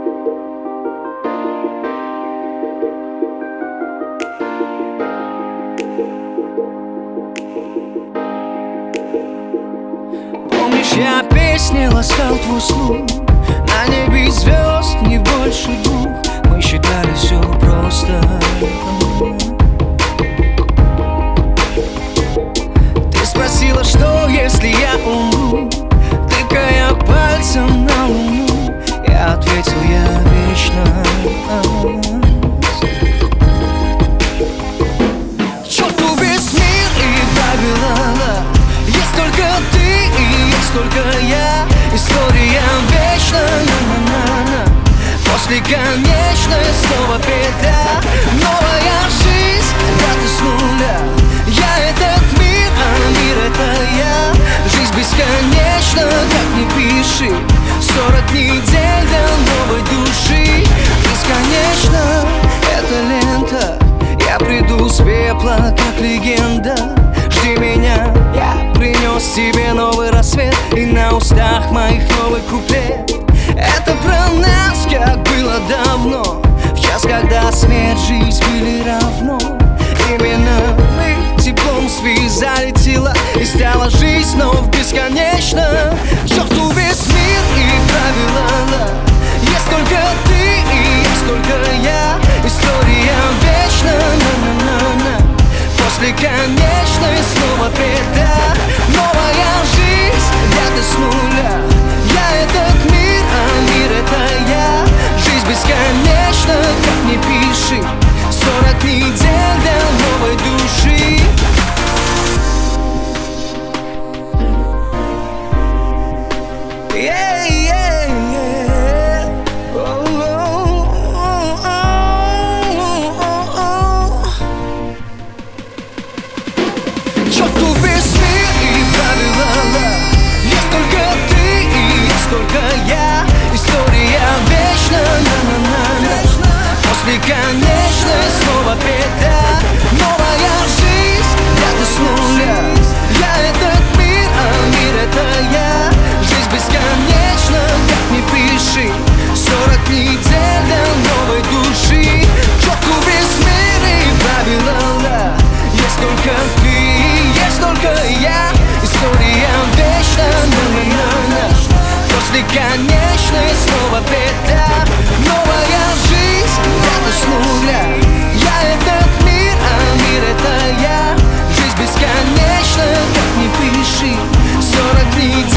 Помнишь, я песни ласкал твой слух, на небе звезд не больше двух. Мы считали все просто. Ты спросила, что если я умру, тыкая пальцем на луну. Я ответил, я вечность. К черту весь мир и правила, есть только ты и есть только я. История вечна, на-на-на-на. После конечной снова петля. Новая жизнь, дата с нуля. Я этот мир, а мир это я. Жизнь бесконечна, как ни пиши. 40 недель для новой души. Бесконечно, это лента. Я приду с пепла, как легенда. Жди меня, я принес тебе новый рассвет. И на устах моих новый куплет. Это про нас, как было давно, в час, когда смерть, жизнь были равно. Именно мы теплом связали тела, и стала жизнь снова бесконечна. К черту весь мир и правила, есть только ты и есть только я. История вечна, на-на-на-на. После конечной снова петля. Новая жизнь, дата с нуля. Я этот мир, а мир это я. Жизнь бесконечна, как ни пиши. 40 недель для новой души. Черту весь мир и правила, есть только ты и есть только я. История вечна, на-на-на-на. После конечной снова петля. Новая жизнь, дата с нуля. Я этот мир, а мир это я. Жизнь бесконечна, как ни пиши. 40 недель для новой души. Черту весь мир и правила, есть только ты, есть только я. История вечна, на-на-на-на. После конечной снова петля. Новая жизнь, дата с нуля. Я этот мир, а мир это я. Жизнь бесконечна, как ни пиши. 40 недель.